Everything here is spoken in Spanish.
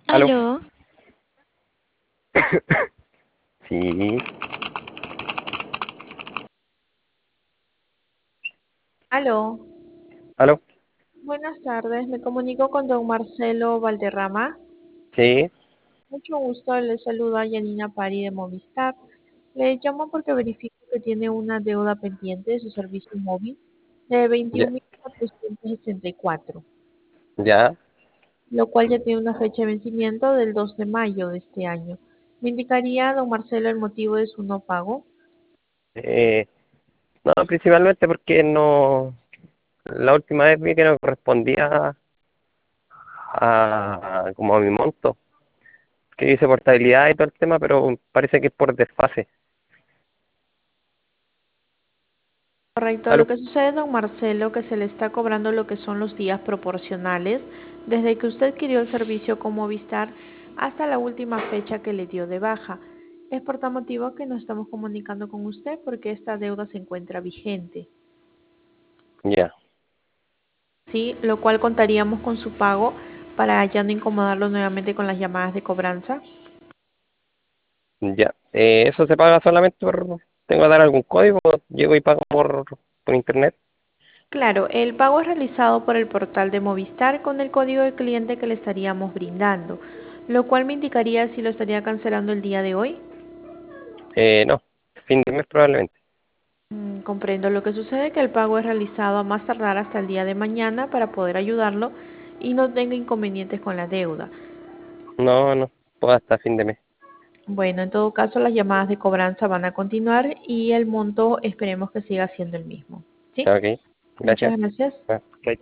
¿Aló? Aló, Sí, Aló, ¿aló? buenas tardes. Me comunico con don Marcelo Valderrama. Sí, Mucho gusto, le saluda Yanina Pari de Movistar. Le llamo porque verifico que tiene una deuda pendiente de su servicio móvil de ya, 21.464, ya. lo cual ya tiene una fecha de vencimiento del 2 de mayo de este año. ¿Me indicaría, don Marcelo, el motivo de su no pago? Eh, no, principalmente porque no, la última vez vi que no correspondía como a mi monto, que dice portabilidad y todo el tema, pero parece que es por desfase. Correcto, lo ¿Aló? que sucede, don Marcelo, que se le está cobrando lo que son los días proporcionales desde que usted adquirió el servicio con Movistar hasta la última fecha que le dio de baja. Es por tal motivo que nos estamos comunicando con usted porque esta deuda se encuentra vigente, Ya, ¿sí? Lo cual contaríamos con su pago para ya no incomodarlo nuevamente con las llamadas de cobranza. ya. ¿Eso se paga solamente tengo que dar algún código? ¿Llego y pago por internet? Claro, el pago es realizado por el portal de Movistar con el código de cliente que le estaríamos brindando, lo cual me indicaría si lo estaría cancelando el día de hoy. No, fin de mes probablemente. Comprendo lo que sucede, que el pago es realizado a más tardar hasta el día de mañana para poder ayudarlo y no tenga inconvenientes con la deuda. No, no, puedo hasta fin de mes. Bueno, en todo caso, las llamadas de cobranza van a continuar y el monto esperemos que siga siendo el mismo. ¿Sí? Ok, Muchas gracias. gracias. Ah, chaito.